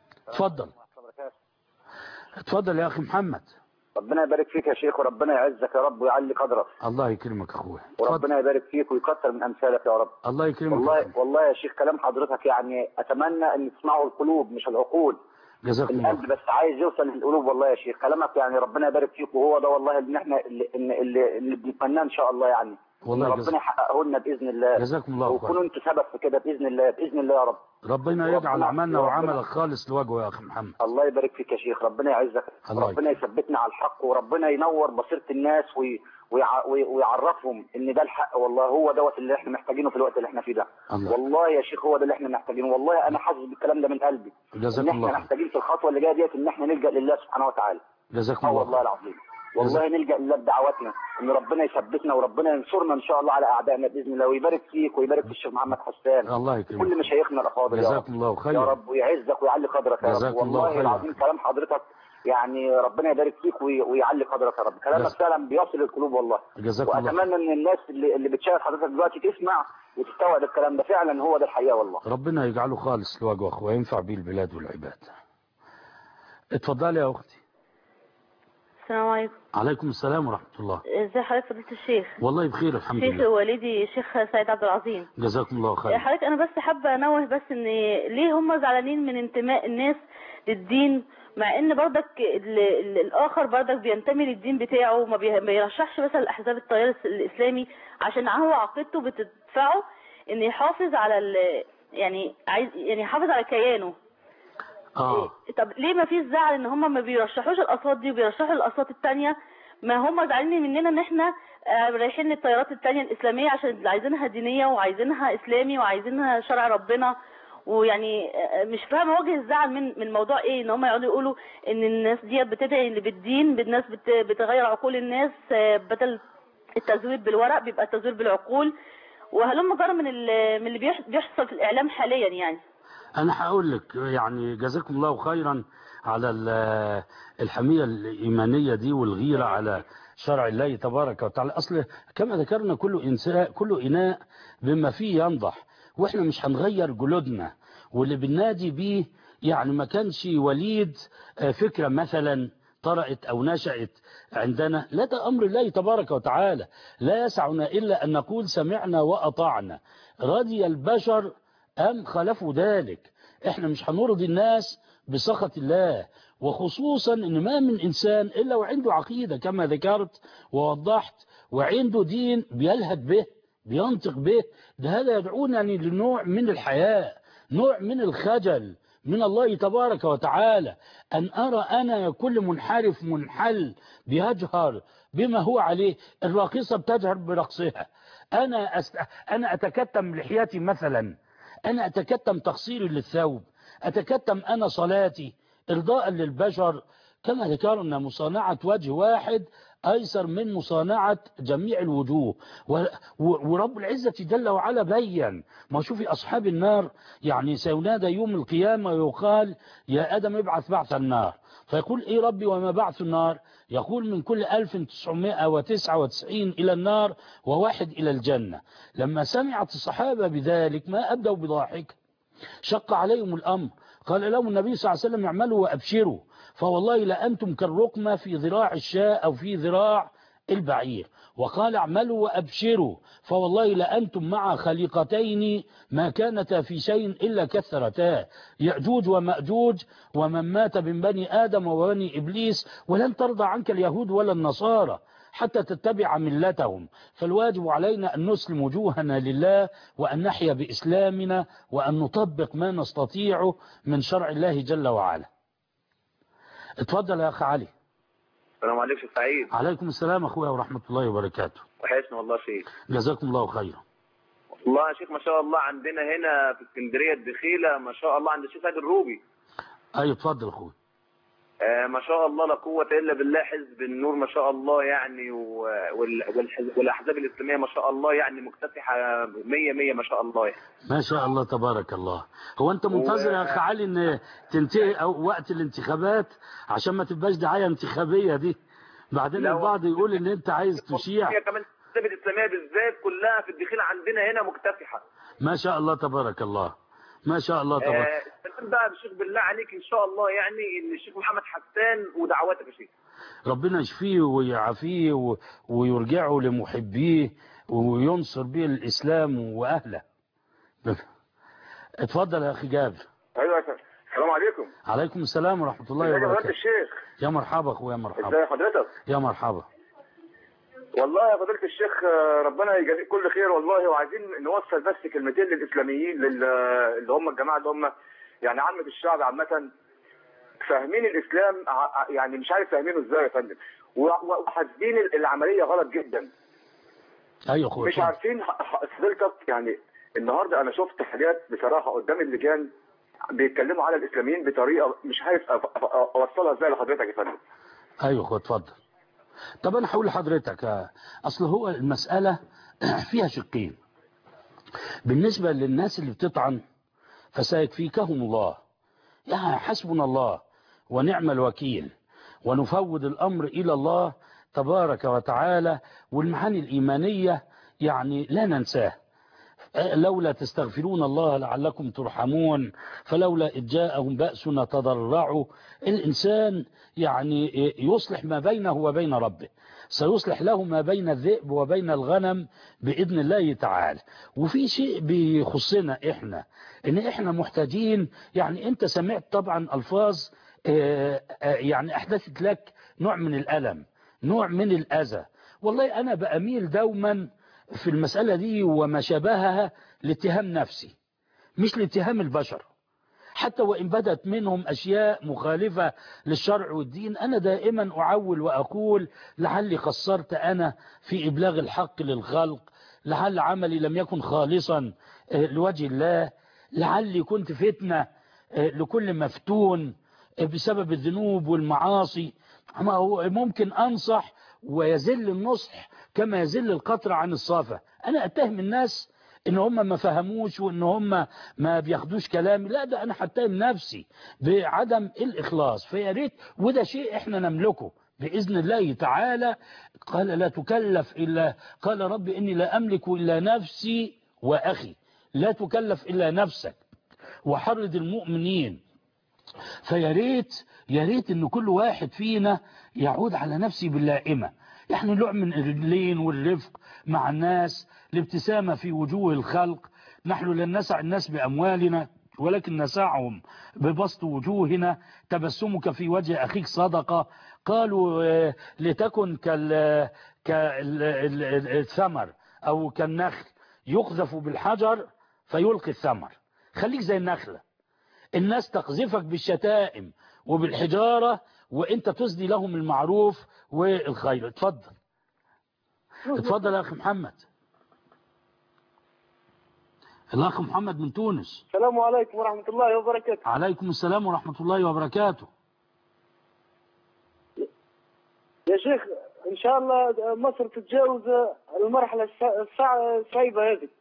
اتفضل يا أخي محمد. ربنا يبارك فيك يا شيخ، وربنا يعزك يا رب ويعلي قدرك. الله يكرمك أخويا، وربنا يبارك فيك ويكثر من أمثالك يا رب. الله يكرمك. والله يا شيخ كلام حضرتك يعني أتمنى أن تسمعه القلوب مش العقول. جزاك الله. القلب بس عايز يوصل للقلوب. والله يا شيخ كلامك يعني ربنا يبارك فيك، وهو ده والله اللي احنا اللي بنتمناه إن شاء الله يعني. والله ربنا يحققه لنا بإذن الله. جزاكم الله خير. وكونوا انتوا سبب في كده بإذن الله، بإذن الله يا رب. ربنا يجعل عملنا وعملك خالص لوجهه يا أخي محمد. الله يبارك فيك يا شيخ، ربنا يعزك، ربنا يثبتنا على الحق، وربنا ينور بصيرة الناس ويعرفهم ان ده الحق. والله هو دوت اللي احنا محتاجينه في الوقت اللي احنا فيه ده. والله يا شيخ هو ده اللي احنا محتاجينه. والله انا حاسس بالكلام ده من قلبي. جزاك الله. احنا محتاجين في الخطوه اللي جايه ديت ان احنا نلجا لله سبحانه وتعالى. جزاكم الله. والله العظيم والله نلجا لله بدعواتنا ان ربنا يثبتنا وربنا ينصرنا ان شاء الله على اعدائنا باذن الله، ويبارك فيك ويبارك في الشيخ محمد حسان. الله يكرمك. كل مشايخنا الافاضل يا رب. جزاكم الله خير يا رب، ويعزك ويعلي قدرك يا رب. والله العظيم كلام حضرتك يعني ربنا يبارك فيك ويعلي قدرك يا رب. كلامك فعلا بيصل القلوب والله. جزاكم الله. واتمنى ان الناس اللي بتشاهد حضرتك دلوقتي تسمع وتستوعب الكلام ده، فعلا هو ده الحقيقه والله. ربنا يجعله خالص لوجهه اخوه وينفع به البلاد والعباد. اتفضلي يا اختي. السلام عليكم. عليكم السلام ورحمة الله. ازي حضرتك فضيلة الشيخ؟ والله بخير الحمد لله. شيخ والدي الشيخ سيد عبد العظيم. جزاكم الله خير. حضرتك انا بس حابه انوه بس ان ليه هم زعلانين من انتماء الناس للدين، مع ان برضك الاخر برضك بينتمي للدين بتاعه، ما بيرشحش مثلا احزاب التيار الاسلامي عشان هو عقيدته بتدفعه ان يحافظ على يعني عايز يعني يحافظ على كيانه. طب ليه ما فيش زعل ان هم ما بيرشحوش الاصوات دي وبيرشحوا الاصوات الثانيه؟ ما هم زعلانين مننا ان احنا رايحين للتيارات الثانيه الاسلاميه عشان عايزينها دينيه وعايزينها اسلامي وعايزينها شرع ربنا. ويعني مش فاهمه وجه الزعل من الموضوع ايه، ان هم يقعدوا يقولوا ان الناس دي بتدعي اللي بالدين، بالناس بتغير عقول الناس، بدل التزوير بالورق بيبقى التزوير بالعقول، وهلم جرى من اللي بيحصل في الاعلام حاليا يعني. أنا هقول لك يعني جزاكم الله خيرا على الحمية الإيمانية دي والغيرة على شرع الله تبارك وتعالى. أصل كما ذكرنا كل إناء بما فيه ينضح، وإحنا مش هنغير جلودنا. واللي بننادي بيه يعني ما كانش وليد فكرة مثلا طرأت أو نشأت عندنا، لا، ده أمر الله تبارك وتعالى. لا يسعنا إلا أن نقول سمعنا وأطعنا. رضي البشر أم خلفوا ذلك. احنا مش هنرضي الناس بسخط الله، وخصوصا ان ما من انسان الا وعنده عقيدة كما ذكرت ووضحت، وعنده دين بيلهد به بينطق به. ده هذا يدعونني لنوع من الحياء، نوع من الخجل من الله تبارك وتعالى، أن أرى أنا كل منحرف منحل بيجهر بما هو عليه. الراقصة بتجهر برقصها، أنا أتكتم لحياتي مثلا، أنا أتكتم تقصيري للثوب، أتكتم أنا صلاتي إرضاء للبشر. كما ذكرنا مصانعة وجه واحد أيسر من مصانعة جميع الوجوه. ورب العزة جل وعلا بيّن ما شوفي أصحاب النار يعني سينادى يوم القيامة ويقال يا آدم ابعث بعث النار، فيقول إيه ربي وما بعث النار؟ يقول من كل 1999 إلى النار وواحد إلى الجنة. لما سمعت الصحابة بذلك ما أبدوا بضاحك، شق عليهم الأمر، قال لهم النبي صلى الله عليه وسلم اعملوا وأبشروا، فوالله لأنتم كالرقمة في ذراع الشاة أو في ذراع البعير. وقال اعملوا وأبشروا، فوالله لأنتم مع خليقتين ما كانتا في شيء إلا كثرتا، يأجوج ومأجوج ومن مات من بني آدم وبني إبليس، ولن ترضى عنك اليهود ولا النصارى حتى تتبع ملتهم. فالواجب علينا أن نسلم وجوهنا لله، وأن نحيا بإسلامنا، وأن نطبق ما نستطيعه من شرع الله جل وعلا. اتفضل يا أخ علي. السلام عليكم شيخ سعيد. عليكم السلام أخويا ورحمة الله وبركاته. وحشنا والله شيخ. جزاكم الله خيرا. والله يا شيخ ما شاء الله عندنا هنا في اسكندرية الدخيلة ما شاء الله عند الشيخ سيد الروبي. أيوة اتفضل أخويا. ما شاء الله لا قوة إلا بالله، حزب النور ما شاء الله يعني والأحزاب الإسلامية ما شاء الله يعني مكتسحة 100 ما شاء الله يعني. ما شاء الله تبارك الله. هو أنت منتظر يا أخ علي إن تنتهي أو وقت الانتخابات عشان ما تبقاش دعاية انتخابية دي؟ بعدين البعض يقول إن أنت عايز تشيع. هي كمان الأحزاب الإسلامية بالذات كلها في الدخيلة عندنا هنا مكتسحة. ما شاء الله تبارك الله. ما شاء الله تبارك. بقى بالشيخ بالله عليك ان شاء الله يعني ان الشيخ محمد حسان ودعواتك يا شيخ. ربنا يشفيه ويعافيه ويرجعه لمحبيه وينصر به الاسلام واهله. اتفضل يا اخي جابر. ايوه يا شيخ. السلام عليكم. عليكم السلام ورحمه الله وبركاته. وبركاته. يا الشيخ. يا مرحبا اخويا مرحبا. ازي حضرتك؟ يا مرحبا. والله يا فضيلة الشيخ ربنا يجازيك كل خير والله، وعايزين نوصل بس كلمتين للاسلاميين اللي هم الجماعه اللي هم يعني عامه الشعب عامه فاهمين الاسلام يعني مش عارف فاهمينه ازاي يا فندم، وحاسبين العمليه غلط جدا. ايوه اخويا. مش عارفين فضيلتك يعني النهارده انا شفت حاجات بصراحه قدام اللجان بيتكلموا على الاسلاميين بطريقه مش عارف اوصلها ازاي لحضرتك يا فندم. ايوه اخويا اتفضل. طب انا هقول لحضرتك اصل هو المساله فيها شقين. بالنسبه للناس اللي بتطعن فسيكفيكهم الله، يعني حسبنا الله ونعم الوكيل، ونفوض الأمر إلى الله تبارك وتعالى. والمعاني الإيمانية يعني لا ننساه. لولا تستغفرون الله لعلكم ترحمون، فلولا إذ جاءهم بأسنا تضرعوا. الإنسان يعني يصلح ما بينه وبين ربه، سيصلح له ما بين الذئب وبين الغنم بإذن الله تعالى. وفي شيء بيخصنا إحنا، إن إحنا محتاجين. يعني أنت سمعت طبعا ألفاظ يعني أحدثت لك نوع من الألم، نوع من الأذى. والله أنا بأميل دوما في المسألة دي وما شابهها لاتهام نفسي، مش لاتهام البشر، حتى وإن بدت منهم أشياء مخالفة للشرع والدين. أنا دائما أعول وأقول لعلي قصرت أنا في إبلاغ الحق للخلق، لعل عملي لم يكن خالصا لوجه الله، لعلي كنت فتنة لكل مفتون بسبب الذنوب والمعاصي. ما هو ممكن أنصح ويزل النصح كما يزل القطر عن الصافة. أنا أتهم الناس إن هم ما فهموش وإن هم ما بياخدوش كلامي، لا ده أنا هتهم نفسي بعدم الإخلاص. فيا ريت، وده شيء إحنا نملكه بإذن الله تعالى. قال لا تكلف إلا، قال رب إني لا أملك إلا نفسي وأخي، لا تكلف إلا نفسك وحرض المؤمنين. فيا ريت يا ريت إن كل واحد فينا يعود على نفسه باللائمة، يعني نوع من اللين والرفق مع الناس، الابتسامة في وجوه الخلق. نحن لن نسع الناس بأموالنا ولكن نسعهم ببسط وجوهنا. تبسمك في وجه أخيك صدقة. قالوا لتكن كالثمر أو كالنخل يقذف بالحجر فيلقي الثمر. خليك زي النخلة، الناس تقذفك بالشتائم وبالحجارة وانت تسدي لهم المعروف والخير. اتفضل اتفضل يا أخي محمد. الأخ محمد من تونس. السلام عليكم ورحمة الله وبركاته. عليكم السلام ورحمة الله وبركاته. يا شيخ إن شاء الله مصر تتجاوز المرحلة الصعبة هذه.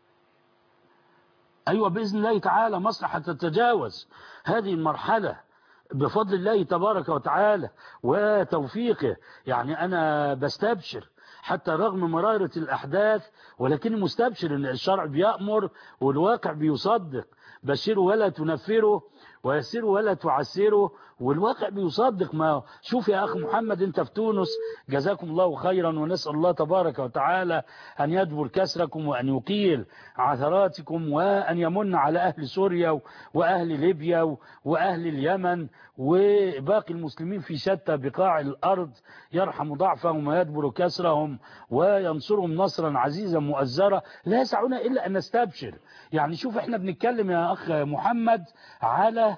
أيوة بإذن الله تعالى مصر هتتجاوز هذه المرحلة بفضل الله تبارك وتعالى وتوفيقه. يعني أنا بستبشر حتى رغم مرارة الأحداث، ولكن مستبشر أن الشرع بيأمر والواقع بيصدق. بشروا ولا تنفروا ويسروا ولا تعسروا، والواقع بيصدق. ما شوف يا أخ محمد أنت في تونس، جزاكم الله خيرا، ونسأل الله تبارك وتعالى أن يجبر كسركم وأن يقيل عثراتكم وأن يمن على أهل سوريا وأهل ليبيا وأهل اليمن وباقي المسلمين في شتى بقاع الأرض، يرحم ضعفهم ويجبر كسرهم وينصرهم نصرا عزيزا مؤزرا. لا يسعنا إلا أن نستبشر. يعني شوف احنا بنتكلم يا أخ محمد على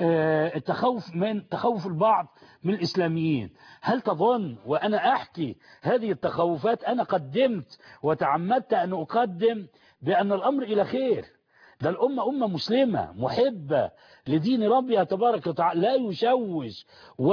تخوف البعض من الإسلاميين. هل تظن وأنا أحكي هذه التخوفات أنا قدمت وتعمدت أن أقدم بأن الأمر إلى خير؟ ده الأمة أمة مسلمة محبة لدين ربها تبارك وتعالى، لا يشوش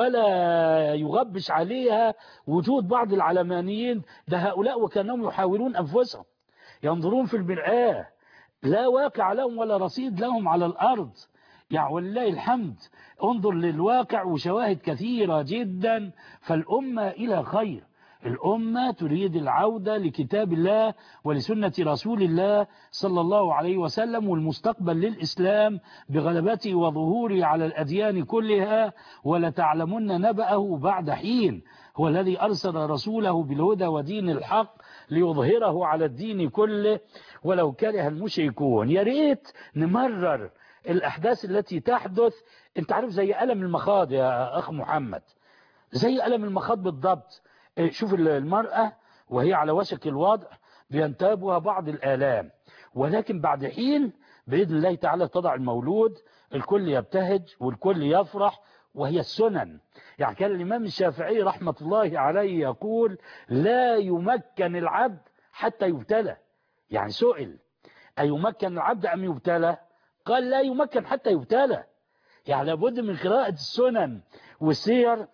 ولا يغبش عليها وجود بعض العلمانيين. ده هؤلاء وكانهم يحاولون أنفسهم، ينظرون في المرآة، لا واقع لهم ولا رصيد لهم على الأرض. يعني ولله الحمد انظر للواقع وشواهد كثيرة جدا. فالأمة إلى خير، الأمة تريد العودة لكتاب الله ولسنة رسول الله صلى الله عليه وسلم، والمستقبل للإسلام بغلبته وظهوره على الأديان كلها. ولتعلمن نبأه بعد حين، هو الذي أرسل رسوله بالهدى ودين الحق ليظهره على الدين كله ولو كره المشركون. يا ريت نمرر الأحداث التي تحدث. انت عارف زي ألم المخاض يا أخ محمد، زي ألم المخاض بالضبط. شوف المرأة وهي على وشك الوضع بينتابها بعض الآلام، ولكن بعد حين بإذن الله تعالى تضع المولود، الكل يبتهج والكل يفرح، وهي السنن. يعني كان الإمام الشافعي رحمة الله عليه يقول لا يمكن العبد حتى يبتلى. يعني سئل أيمكن العبد أم يبتلى؟ قال لا يمكن حتى يبتلى. يعني لابد من قراءة السنن والسير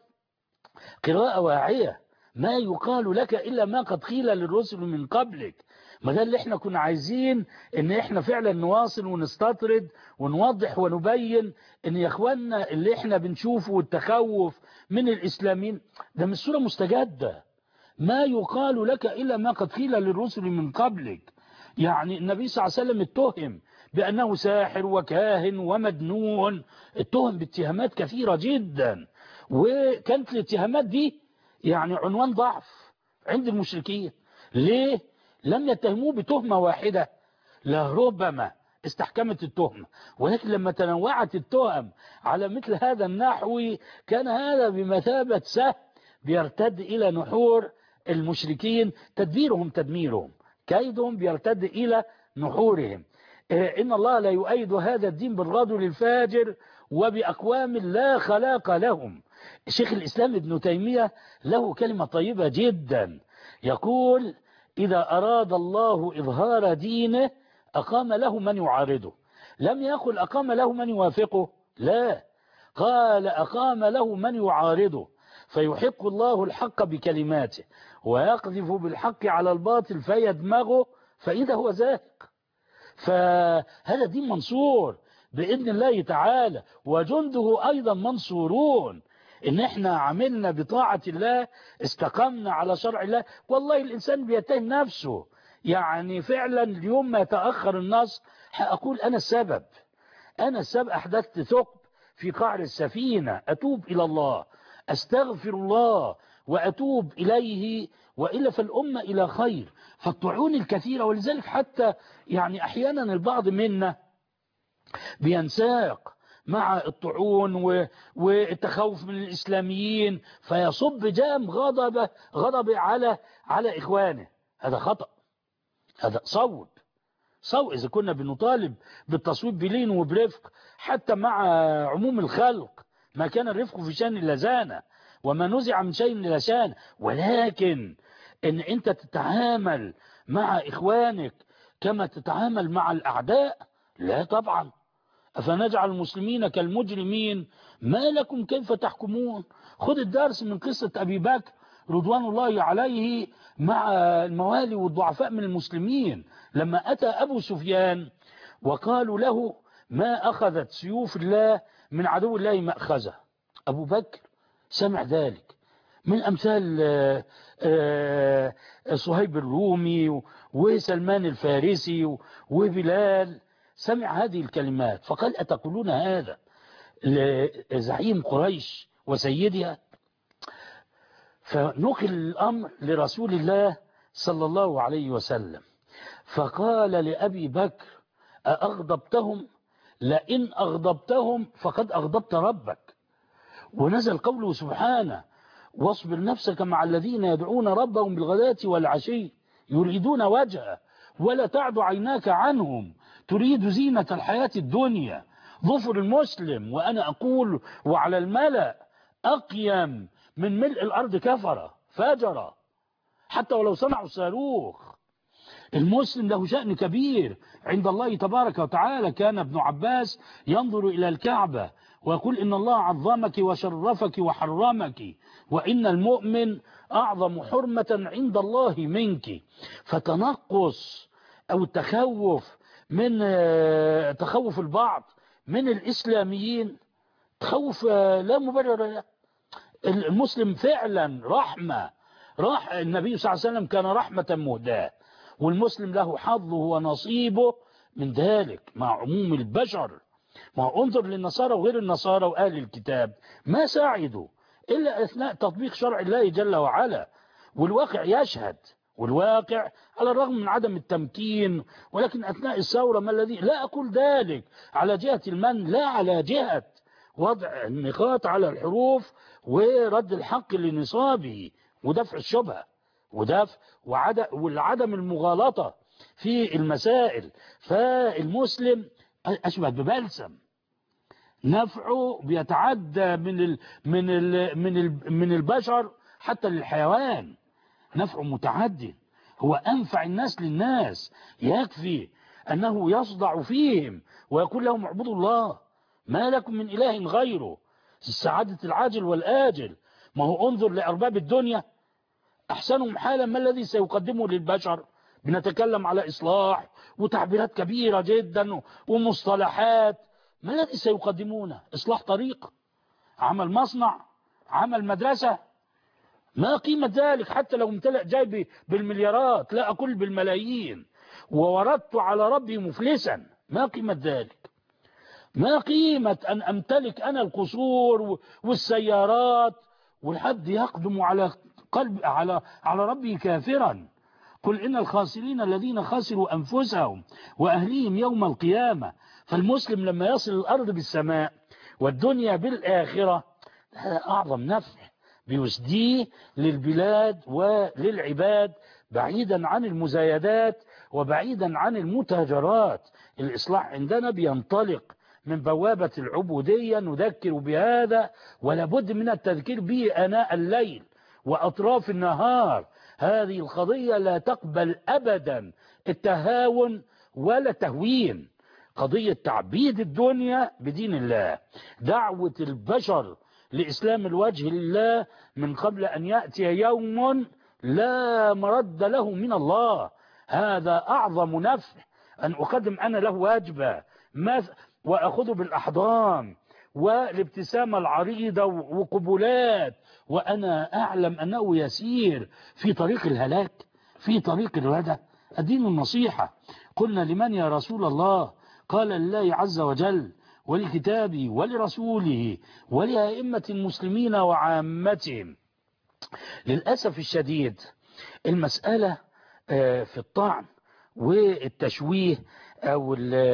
قراءة واعية، ما يقال لك إلا ما قد قيل للرسل من قبلك. ما ده اللي احنا كنا عايزين، ان احنا فعلا نواصل ونستطرد ونوضح ونبين ان يا اخواننا اللي احنا بنشوفه والتخوف من الإسلاميين ده مش صورة مستجدة. ما يقال لك إلا ما قد قيل للرسل من قبلك. يعني النبي صلى الله عليه وسلم اتهم بأنه ساحر وكاهن ومجنون، اتهم باتهامات كثيرة جدا، وكانت الاتهامات دي يعني عنوان ضعف عند المشركين. ليه؟ لم يتهموه بتهمة واحدة، لربما استحكمت التهمة، ولكن لما تنوعت التهم على مثل هذا النحو كان هذا بمثابة سهم بيرتد إلى نحور المشركين. تدميرهم كيدهم بيرتد إلى نحورهم. إن الله لا يؤيد هذا الدين بالرجل الفاجر وبأقوام لا خلاق لهم. شيخ الإسلام ابن تيمية له كلمة طيبة جدا، يقول إذا أراد الله إظهار دينه أقام له من يعارضه. لم يقل أقام له من يوافقه، لا، قال أقام له من يعارضه، فيحق الله الحق بكلماته ويقذف بالحق على الباطل فيدمغه فإذا هو زاهق. فهذا دين منصور بإذن الله تعالى، وجنده أيضا منصورون. إن احنا عملنا بطاعة الله، استقمنا على شرع الله. والله الإنسان بيتهم نفسه، يعني فعلا اليوم ما يتأخر النصر أقول أنا السبب أحدثت ثقب في قعر السفينة، أتوب إلى الله، أستغفر الله وأتوب إليه، وإلا فالأمة إلى خير. فالطعون الكثيرة، ولذلك حتى يعني أحيانا البعض منا بينساق مع الطعون والتخوف من الإسلاميين فيصب جام غضب على إخوانه. هذا خطأ، هذا صوب. إذا كنا بنطالب بالتصويب بلين وبرفق حتى مع عموم الخلق، ما كان الرفق في شأن إلا زانه، وما نزع من شيء إلا شانه. ولكن إن أنت تتعامل مع إخوانك كما تتعامل مع الأعداء، لا طبعا. أفنجعل المسلمين كالمجرمين ما لكم كيف تحكمون. خذ الدرس من قصة أبي بكر رضوان الله عليه مع الموالي والضعفاء من المسلمين، لما أتى أبو سفيان وقالوا له ما أخذت سيوف الله من عدو الله مأخذه. أبو بكر سمع ذلك من أمثال صهيب الرومي وسلمان الفارسي وبلال، سمع هذه الكلمات فقال أتقولون هذا لزعيم قريش وسيدها؟ فنقل الأمر لرسول الله صلى الله عليه وسلم، فقال لأبي بكر أأغضبتهم؟ لئن أغضبتهم فقد أغضبت ربك. ونزل قوله سبحانه واصبر نفسك مع الذين يدعون ربهم بالغداة والعشي يريدون وجهه ولا تعد عيناك عنهم تريد زينة الحياة الدنيا. ظفر المسلم وأنا أقول وعلى الملأ أقيم من ملء الأرض كفرة فجرة حتى ولو صنعوا صاروخ. المسلم له شأن كبير عند الله تبارك وتعالى. كان ابن عباس ينظر إلى الكعبة ويقول إن الله عظمك وشرفك وحرمك وإن المؤمن أعظم حرمة عند الله منك. فتنقص أو التخوف من تخوف البعض من الإسلاميين تخوف لا مبرر له. المسلم فعلا رحمة. النبي صلى الله عليه وسلم كان رحمة مهداة، والمسلم له حظه ونصيبه من ذلك مع عموم البشر. ما انظر للنصارى وغير النصارى وأهل الكتاب ما ساعدوا إلا أثناء تطبيق شرع الله جل وعلا، والواقع يشهد. والواقع على الرغم من عدم التمكين، ولكن أثناء الثورة ما الذي لا أقول ذلك على جهة المن، لا على جهة وضع النقاط على الحروف ورد الحق لنصابه ودفع الشبهة وعدم المغالطة في المسائل. فالمسلم أشبه ببلسم نفعه بيتعدى من البشر حتى للحيوان، نفعه متعدي. هو أنفع الناس للناس، يكفي أنه يصدع فيهم ويقول لهم اعبدوا الله ما لكم من إله غيره. السعادة العاجل والآجل. ما هو انظر لأرباب الدنيا أحسنهم حالا ما الذي سيقدمه للبشر؟ بنتكلم على إصلاح وتعبيرات كبيرة جدا ومصطلحات. ما الذي سيقدمونه؟ إصلاح طريق، عمل مصنع، عمل مدرسة. ما قيمة ذلك حتى لو امتلأ جيبي بالمليارات، لا أقول بالملايين، ووردت على ربي مفلسا. ما قيمة ذلك؟ ما قيمة أن أمتلك أنا القصور والسيارات والحد يقدم على قلب على ربي كافرا؟ قل إن الخاسرين الذين خسروا أنفسهم وأهليهم يوم القيامة. فالمسلم لما يصل الأرض بالسماء والدنيا بالآخرة هذا أعظم نفع بيسديه للبلاد وللعباد، بعيدا عن المزايدات وبعيدا عن المتاجرات. الإصلاح عندنا بينطلق من بوابة العبودية، نذكر بهذا ولا بد من التذكير به آناء الليل وأطراف النهار. هذه القضية لا تقبل أبدا التهاون ولا تهوين. قضية تعبيد الدنيا بدين الله، دعوة البشر لإسلام الوجه لله من قبل أن يأتي يوم لا مرد له من الله. هذا أعظم نفع أن أقدم أنا له واجبا وأخذه بالأحضان والابتسامة العريضة وقبلات، وأنا أعلم أنه يسير في طريق الهلاك، في طريق الردى. الدين النصيحة. قلنا لمن يا رسول الله؟ قال لله عز وجل ولكتابه ولرسوله ولأئمة المسلمين وعامتهم. للأسف الشديد المسألة في الطعن والتشويه أو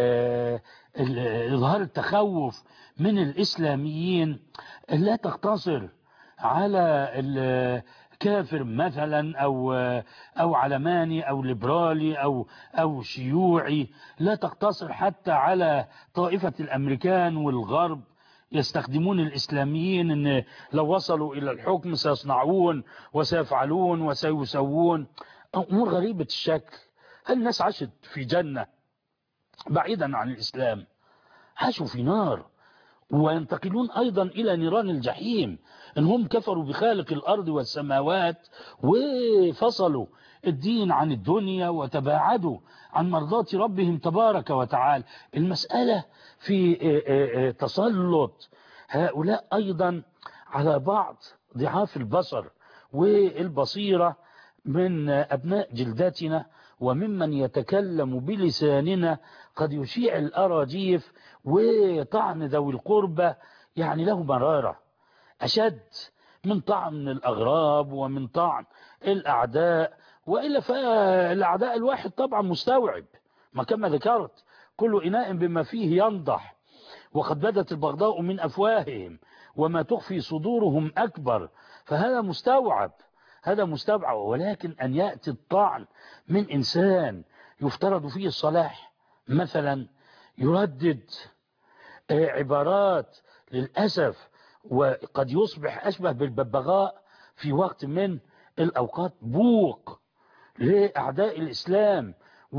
إظهار التخوف من الإسلاميين لا تقتصر على الكافر مثلا أو علماني أو ليبرالي أو شيوعي، لا تقتصر حتى على طائفة الأمريكان والغرب يستخدمون الإسلاميين إن لو وصلوا إلى الحكم سيصنعون وسيفعلون وسيسوون أمور غريبة الشكل. الناس عاشت في جنة بعيدا عن الإسلام، عاشوا في نار وينتقلون أيضا إلى نيران الجحيم. إنهم كفروا بخالق الأرض والسماوات وفصلوا الدين عن الدنيا وتباعدوا عن مرضاة ربهم تبارك وتعالى. المسألة في تسلط هؤلاء أيضا على بعض ضعاف البصر والبصيرة من أبناء جلدتنا وممن يتكلم بلساننا قد يشيع الأراجيف وطعن ذوي القربى يعني له مرارة أشد من طعن الأغراب ومن طعن الأعداء، وإلا فالأعداء الواحد طبعا مستوعب ما كما ذكرت كل إناء بما فيه ينضح، وقد بدت البغضاء من أفواههم وما تخفي صدورهم أكبر، فهذا مستوعب، هذا مستوعب. ولكن أن يأتي الطعن من إنسان يفترض فيه الصلاح مثلا يردد عبارات للأسف وقد يصبح أشبه بالببغاء في وقت من الأوقات بوق لأعداء الإسلام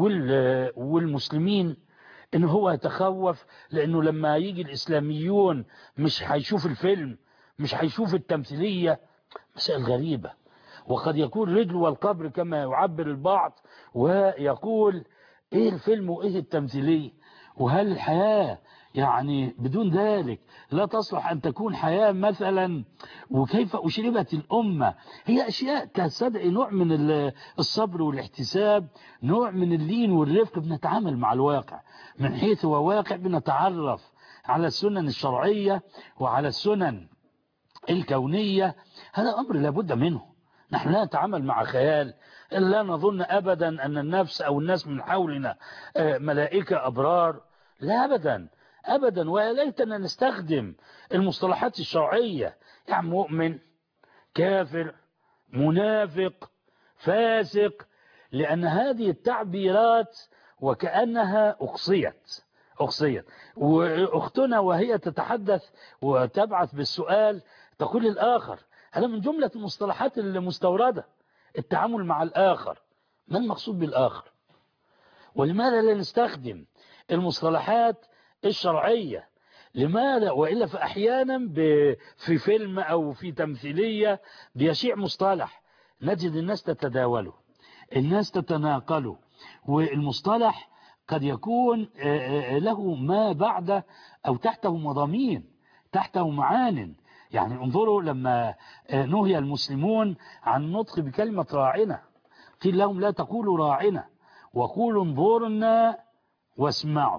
والمسلمين، إن هو يتخوف لأنه لما يجي الإسلاميون مش هيشوف الفيلم، مش هيشوف التمثيلية. مسائل غريبة، وقد يكون رجل القبر كما يعبر البعض ويقول إيه الفيلم وإيه التمثيلية، وهل الحياة يعني بدون ذلك لا تصلح أن تكون حياة مثلا، وكيف أشربت الأمة. هي أشياء تستدعي نوع من الصبر والاحتساب، نوع من اللين والرفق، بنتعامل مع الواقع من حيث هو واقع، بنتعرف على السنن الشرعية وعلى السنن الكونية. هذا أمر لابد منه. نحن لا نتعامل مع خيال، لا نظن أبدا أن النفس أو الناس من حولنا ملائكة أبرار، لا أبدا أبدا. وليتنا نستخدم المصطلحات الشرعية، يعني مؤمن، كافر، منافق، فاسق، لأن هذه التعبيرات وكأنها أقصيت. وأختنا وهي تتحدث وتبعث بالسؤال تقول الآخر، هذا من جملة المصطلحات المستوردة، التعامل مع الآخر. ما المقصود بالآخر؟ ولماذا لا نستخدم المصطلحات الشرعية؟ لماذا؟ وإلا فأحيانا في فيلم أو في تمثيلية بيشيع مصطلح نجد الناس تتداوله، الناس تتناقله، والمصطلح قد يكون له ما بعد أو تحته مضامين، تحته معان. يعني انظروا لما نهي المسلمون عن النطق بكلمة راعنا، قيل لهم لا تقولوا راعنا وقولوا انظرنا واسمعوا.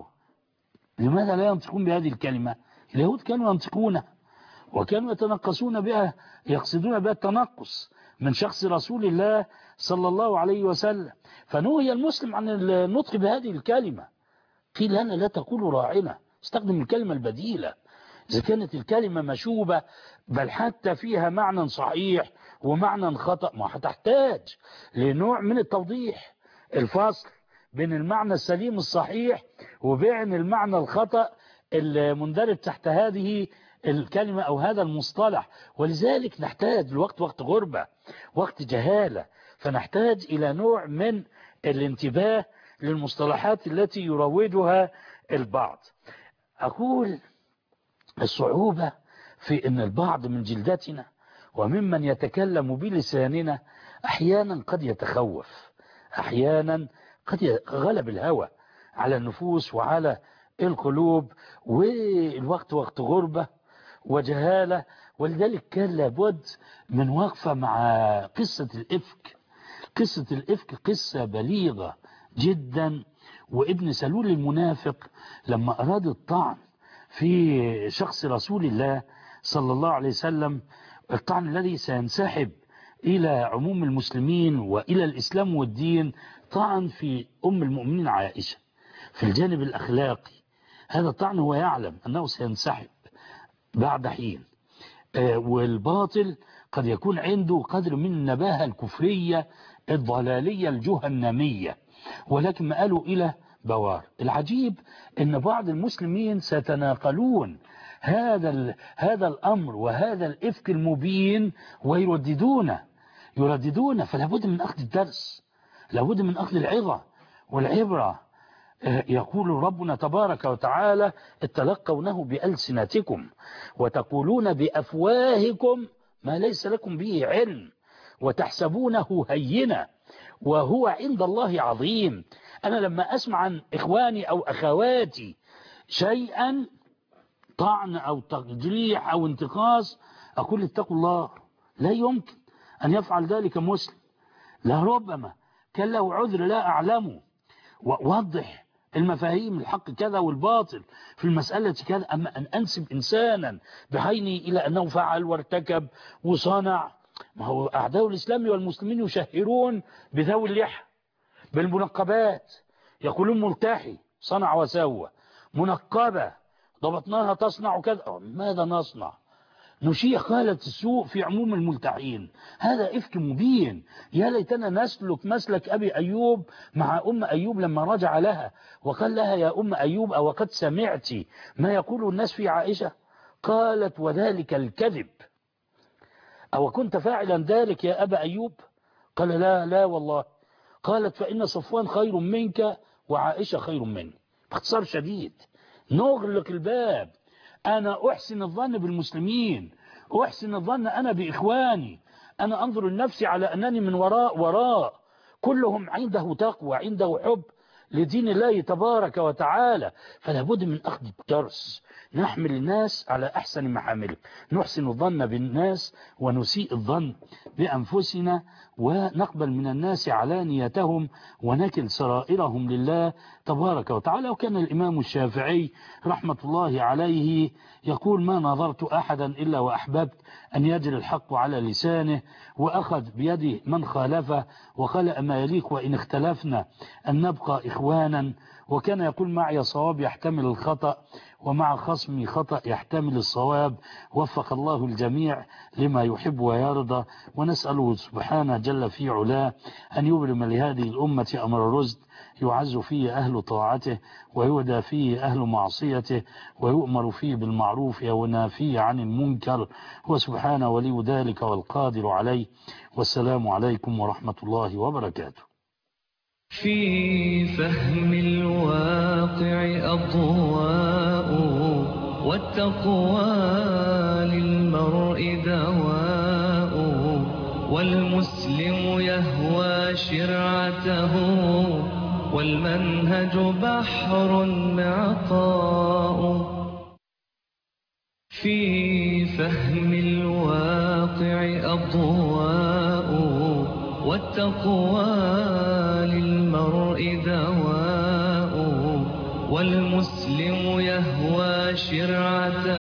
لماذا لا ينطقون بهذه الكلمة؟ اليهود كانوا ينطقونها وكانوا يتنقصون بها، يقصدون بها التنقص من شخص رسول الله صلى الله عليه وسلم. فنهي المسلم عن النطق بهذه الكلمة، قيل لنا لا تقولوا راعنا، استخدم الكلمة البديلة. إذا كانت الكلمة مشوبة بل حتى فيها معنى صحيح ومعنى خطأ، ما هتحتاج لنوع من التوضيح، الفصل بين المعنى السليم الصحيح وبين المعنى الخطأ المندرج تحت هذه الكلمة أو هذا المصطلح. ولذلك نحتاج الوقت وقت غربة، وقت جهالة، فنحتاج إلى نوع من الانتباه للمصطلحات التي يروجها البعض. أقول الصعوبة في أن البعض من جلدتنا وممن يتكلم بلساننا أحيانا قد يتخوف، أحيانا قد غلب الهوى على النفوس وعلى القلوب، والوقت وقت غربة وجهالة. ولذلك كان لابد من وقفة مع قصة الإفك. قصة الإفك قصة بليغة جدا، وابن سلول المنافق لما أراد الطعن في شخص رسول الله صلى الله عليه وسلم، الطعن الذي سينسحب إلى عموم المسلمين وإلى الإسلام والدين، طعن في أم المؤمنين عائشة في الجانب الأخلاقي. هذا الطعن هو يعلم أنه سينسحب بعد حين، والباطل قد يكون عنده قدر من النباهة الكفرية الضلالية الجهنمية، ولكن ما قالوا إلى بوار. العجيب أن بعض المسلمين سيتناقلون هذا الأمر وهذا الإفك المبين ويرددونه. فلا بد من أخذ الدرس، لا بد من أخذ العظة والعبرة. يقول ربنا تبارك وتعالى اتلقونه بألسنتكم وتقولون بأفواهكم ما ليس لكم به علم وتحسبونه هينا وهو عند الله عظيم. أنا لما أسمع عن إخواني أو أخواتي شيئا طعن أو تجريح أو انتقاص أقول اتقوا الله. لا يمكن أن يفعل ذلك مسلم، لا ربما كان له عذر لا أعلمه، ووضح المفاهيم الحق كذا والباطل في المسألة كذا. أما أن أنسب إنسانا بعيني إلى أنه فعل وارتكب وصنع، ما هو أعداء الإسلام والمسلمين يشهرون بذوي اللحى بالمنقبات، يقولون ملتحي صنع وسوى، منقبة ضبطناها تصنع كذا. ماذا نصنع؟ نشيع خالة السوء في عموم الملتحين، هذا إفك مبين. يا ليتنا نسلك مسلك أبي أيوب مع أم أيوب لما رجع لها وقال لها يا أم أيوب أو قد سمعت ما يقول الناس في عائشة؟ قالت وذلك الكذب. أو كنت فاعلا ذلك يا أبا أيوب؟ قال لا لا والله. قالت فإن صفوان خير منك وعائشة خير مني. باختصار شديد نغلق الباب. أنا أحسن الظن بالمسلمين، أحسن الظن أنا بإخواني، أنا أنظر لنفسي على أنني من وراء كلهم عنده تقوى، عنده حب لدين الله تبارك وتعالى. فلا بد من أخذ الدرس، نحمل الناس على أحسن محامله، نحسن الظن بالناس ونسيء الظن بأنفسنا، ونقبل من الناس علانيتهم ونكل سرائرهم لله تبارك وتعالى. وكان الإمام الشافعي رحمة الله عليه يقول ما نظرت أحدا إلا وأحببت أن يجري الحق على لسانه، وأخذ بيده من خالفه وقال ما يليق وإن اختلفنا أن نبقى إخوانا. وكان يقول معي صواب يحتمل الخطأ ومع خصمي خطأ يحتمل الصواب. وفق الله الجميع لما يحب ويرضى، ونسأله سبحانه جل في علاه أن يبرم لهذه الأمة أمر رشد يعز فيه أهل طاعته ويهدى فيه أهل معصيته ويؤمر فيه بالمعروف وينافيه عن المنكر، وسبحانه ولي ذلك والقادر عليه. والسلام عليكم ورحمة الله وبركاته. في فهم الواقع أضواء، والتقوى للمرء دواء، والمسلم يهوى شرعته، والمنهج بحر معطاء. في فهم الواقع أضواء، والتقوى للمرء دواء، والمسلم يهوى شرعته